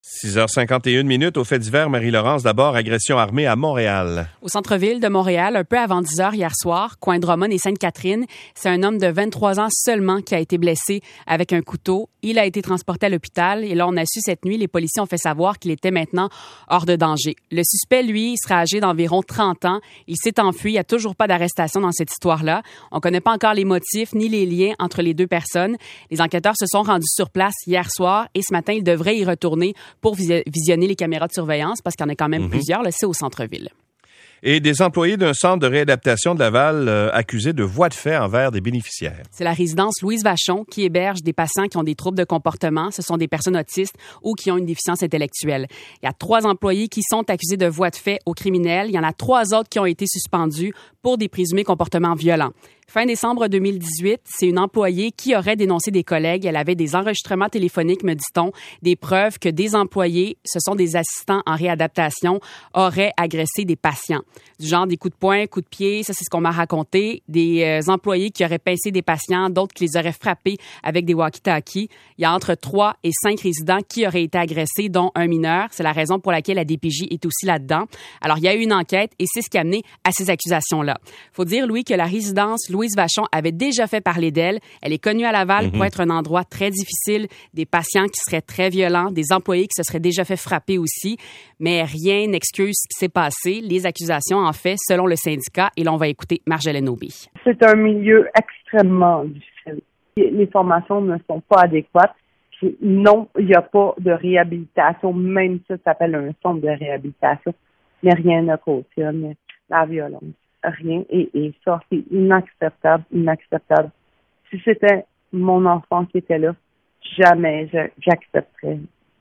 6h51 au fait divers. Marie-Laurence, d'abord, agression armée à Montréal. Au centre-ville de Montréal, un peu avant 10 heures hier soir, coin Drummond et Sainte-Catherine, c'est un homme de 23 ans seulement qui a été blessé avec un couteau. Il a été transporté à l'hôpital et là, on a su cette nuit, les policiers ont fait savoir qu'il était maintenant hors de danger. Le suspect, lui, serait âgé d'environ 30 ans. Il s'est enfui. Il n'y a toujours pas d'arrestation dans cette histoire-là. On ne connaît pas encore les motifs ni les liens entre les deux personnes. Les enquêteurs se sont rendus sur place hier soir et ce matin, ils devraient y retourner pour visionner les caméras de surveillance parce qu'il y en a quand même plusieurs. Là, c'est au centre-ville. Et des employés d'un centre de réadaptation de Laval accusés de voies de fait envers des bénéficiaires. C'est la résidence Louise Vachon qui héberge des patients qui ont des troubles de comportement. Ce sont des personnes autistes ou qui ont une déficience intellectuelle. Il y a 3 employés qui sont accusés de voies de fait aux criminels. Il y en a 3 autres qui ont été suspendus pour des présumés comportements violents. Fin décembre 2018, c'est une employée qui aurait dénoncé des collègues. Elle avait des enregistrements téléphoniques, me dit-on, des preuves que des employés, ce sont des assistants en réadaptation, auraient agressé des patients. Du genre des coups de poing, coups de pied, ça c'est ce qu'on m'a raconté. Des employés qui auraient pincé des patients, d'autres qui les auraient frappés avec des walkie-talkies. Il y a entre 3 et 5 résidents qui auraient été agressés, dont un mineur. C'est la raison pour laquelle la DPJ est aussi là-dedans. Alors, il y a eu une enquête et c'est ce qui a amené à ces accusations-là. Faut dire, Louis, que la résidence Louise Vachon avait déjà fait parler d'elle. Elle est connue à Laval pour être un endroit très difficile, des patients qui seraient très violents, des employés qui se seraient déjà fait frapper aussi. Mais rien n'excuse ce qui s'est passé. Les accusations, en fait, selon le syndicat. Et là, on va écouter Marjolaine Aubé. C'est un milieu extrêmement difficile. Les formations ne sont pas adéquates. Non, il n'y a pas de réhabilitation. Même ça s'appelle un centre de réhabilitation. Mais rien ne cautionne la violence. Rien. Et ça, c'est inacceptable, inacceptable. Si c'était mon enfant qui était là, jamais j'accepterais.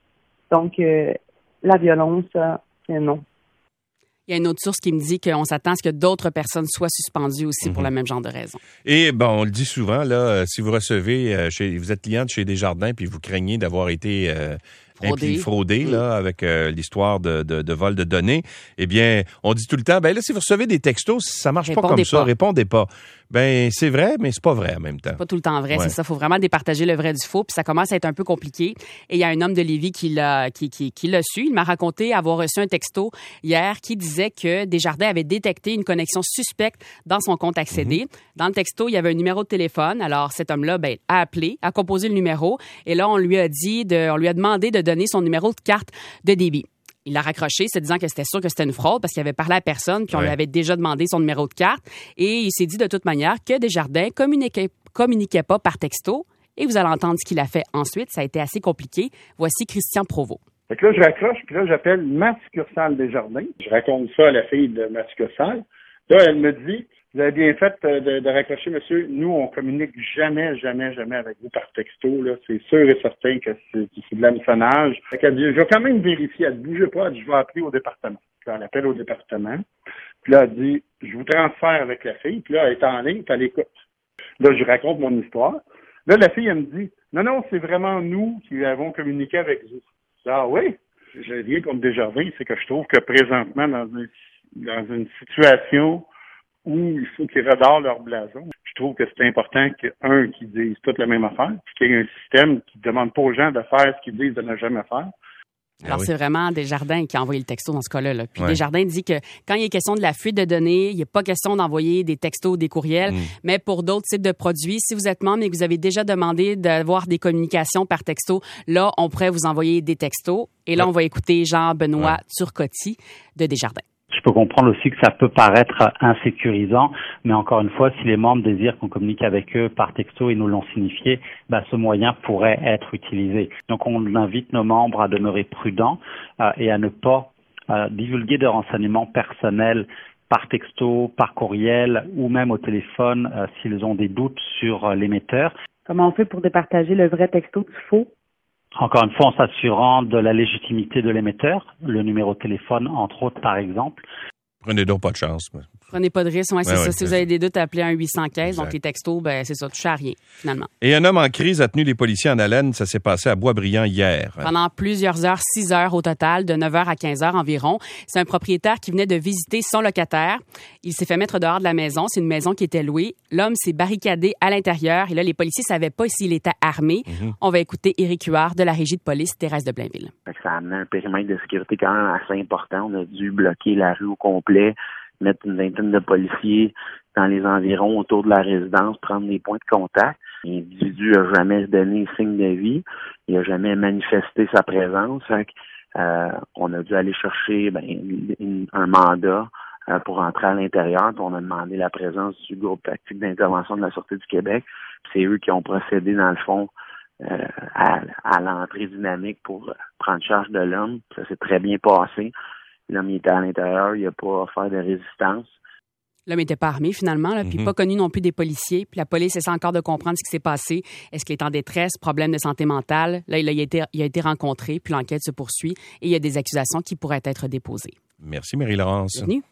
Donc, la violence, c'est non. Il y a une autre source qui me dit qu'on s'attend à ce que d'autres personnes soient suspendues aussi pour le même genre de raison. Et bon, on le dit souvent, là, si vous recevez, vous êtes cliente chez Desjardins puis vous craignez d'avoir été fraudé là, avec l'histoire de vol de données, eh bien, on dit tout le temps, ben là, si vous recevez des textos, ça marche pas comme ça, répondez pas. Ben, c'est vrai, mais c'est pas vrai en même temps. Pas tout le temps vrai, c'est ça. Faut vraiment départager le vrai du faux, puis ça commence à être un peu compliqué. Et il y a un homme de Lévis qui l'a su. Il m'a raconté avoir reçu un texto hier qui disait que Desjardins avait détecté une connexion suspecte dans son compte accédé. Dans le texto, il y avait un numéro de téléphone. Alors, cet homme-là, a appelé, a composé le numéro. Et là, on lui a demandé de donner son numéro de carte de débit. Il l'a raccroché, se disant que c'était sûr que c'était une fraude parce qu'il avait parlé à personne puis on lui avait déjà demandé son numéro de carte. Et il s'est dit de toute manière que Desjardins communiquait pas par texto. Et vous allez entendre ce qu'il a fait ensuite. Ça a été assez compliqué. Voici Christian Provost. Fait que là, je raccroche, puis là, j'appelle ma succursale Desjardins. Je raconte ça à la fille de ma succursale. Là, elle me dit, vous avez bien fait de raccrocher, monsieur. Nous, on communique jamais avec vous par texto. Là, c'est sûr et certain que c'est de l'hameçonnage. Fait qu'elle dit, je vais quand même vérifier. Elle dit, bougez pas, elle dit, je vais appeler au département. Puis là, elle appelle au département. Puis là, elle dit, je vous transfère avec la fille. Puis là, elle est en ligne, puis elle écoute. Là, je raconte mon histoire. Là, la fille, elle me dit, non, c'est vraiment nous qui avons communiqué avec vous. Ah oui? J'ai rien contre Desjardins, c'est que je trouve que présentement, dans une situation où il faut qu'ils redorent leur blason, je trouve que c'est important qu'ils disent toute la même affaire, puis qu'il y ait un système qui ne demande pas aux gens de faire ce qu'ils disent de ne jamais faire. Alors, c'est vraiment Desjardins qui a envoyé le texto dans ce cas-là. Là. Puis Desjardins dit que quand il est question de la fuite de données, il n'est pas question d'envoyer des textos ou des courriels, mais pour d'autres types de produits, si vous êtes membre et que vous avez déjà demandé d'avoir des communications par texto, là, on pourrait vous envoyer des textos. Et là, on va écouter Jean-Benoît Turcotte de Desjardins. Je peux comprendre aussi que ça peut paraître insécurisant, mais encore une fois, si les membres désirent qu'on communique avec eux par texto et nous l'ont signifié, ce moyen pourrait être utilisé. Donc, on invite nos membres à demeurer prudents et à ne pas divulguer de renseignements personnels par texto, par courriel ou même au téléphone s'ils ont des doutes sur l'émetteur. Comment on fait pour départager le vrai texto du faux? Encore une fois, en s'assurant de la légitimité de l'émetteur, le numéro de téléphone, entre autres, par exemple. Prenez donc pas de chance. Prenez pas de risque. Ouais, c'est ça. Ouais, Si vous avez des doutes, appelez un 815. Exact. Donc, les textos, c'est ça, touche à rien, finalement. Et un homme en crise a tenu les policiers en haleine. Ça s'est passé à Boisbriand hier. Pendant plusieurs heures, 6 heures au total, de 9h à 15h environ. C'est un propriétaire qui venait de visiter son locataire. Il s'est fait mettre dehors de la maison. C'est une maison qui était louée. L'homme s'est barricadé à l'intérieur. Et là, les policiers savaient pas s'il était armé. On va écouter Éric Huard de la régie de police Thérèse de Blainville. Ça a amené un périmètre de sécurité quand même assez important. On a dû bloquer la rue au complet, mettre une vingtaine de policiers dans les environs autour de la résidence, prendre des points de contact. L'individu n'a jamais donné signe de vie. Il n'a jamais manifesté sa présence. On a dû aller chercher un mandat pour entrer à l'intérieur. Puis on a demandé la présence du groupe tactique d'intervention de la Sûreté du Québec. Puis c'est eux qui ont procédé, dans le fond, à l'entrée dynamique pour prendre charge de l'homme. Ça s'est très bien passé. L'homme il était à l'intérieur, il n'a pas offert de résistance. L'homme n'était pas armé, finalement, là, puis pas connu non plus des policiers. Puis la police essaie encore de comprendre ce qui s'est passé. Est-ce qu'il est en détresse, problème de santé mentale? Là, il a été rencontré, puis l'enquête se poursuit et il y a des accusations qui pourraient être déposées. Merci, Marie-Laurence. Bienvenue.